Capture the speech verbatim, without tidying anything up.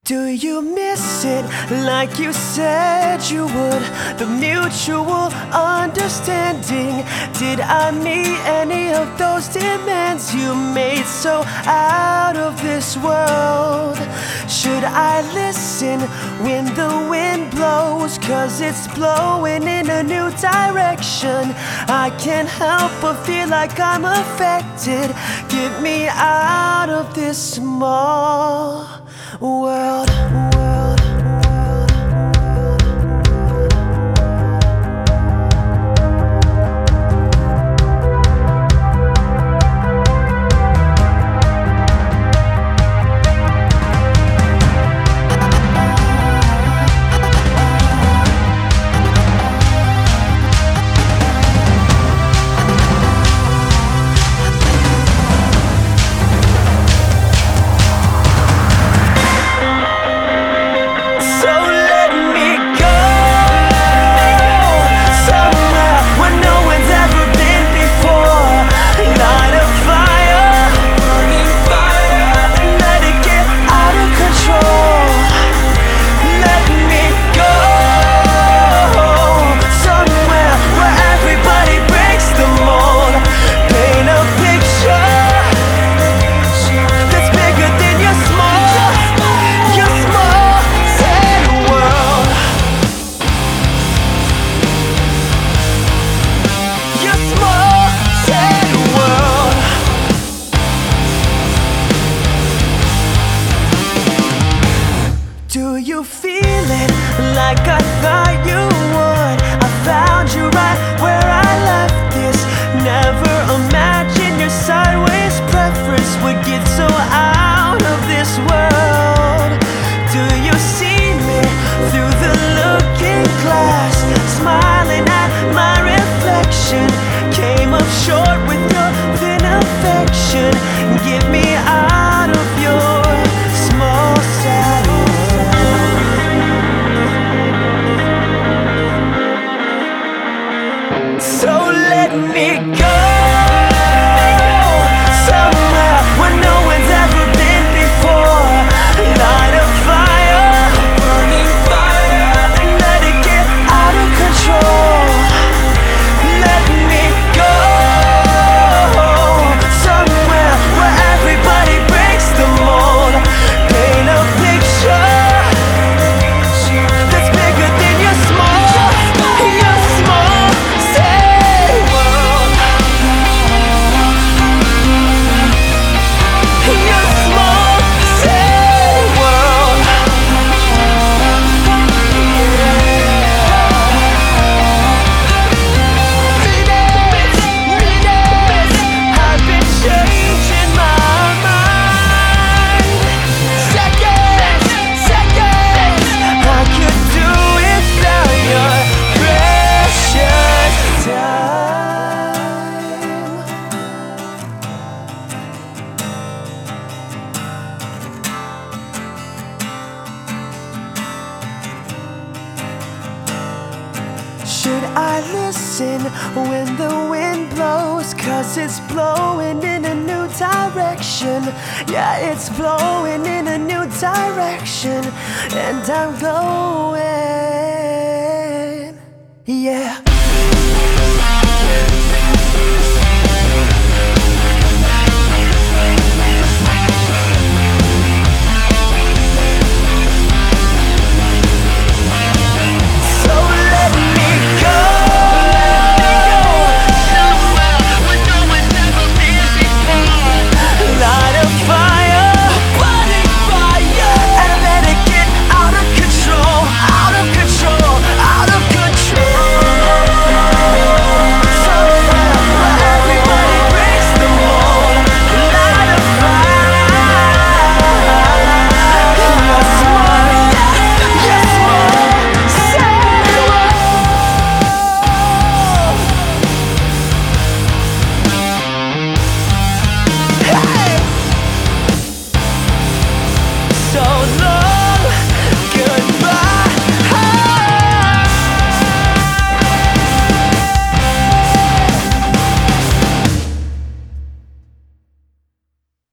Do you miss it like you said you would? The mutual understanding. Did I meet any of those demands you made so out of this world? Should I listen when the wind blows? Cause it's blowing in a new direction. I can't help but feel like I'm affected. Get me out of this small world, world. Do you feel it like I thought you would? I found you right where I left this. Never imagined your sideways preference would get so out of this world. Do you see me through the looking glass? Smiling at my reflection. Came up short with your thin affection. Get me out of your small sad. So let me go somewhere where no one's ever been before. Light a fire, burning fire, let it get out of control. Let me go somewhere where everybody breaks the mold. Paint a picture that's bigger than your small, your small sad world. Your small sad world. Minutes, minutes, I've been changing my mind. Seconds, seconds, I could do without your precious time. Should I listen when the wind blows? Cause it's blowing in a new direction. Yeah, it's blowing in a new direction. And I'm going, yeah.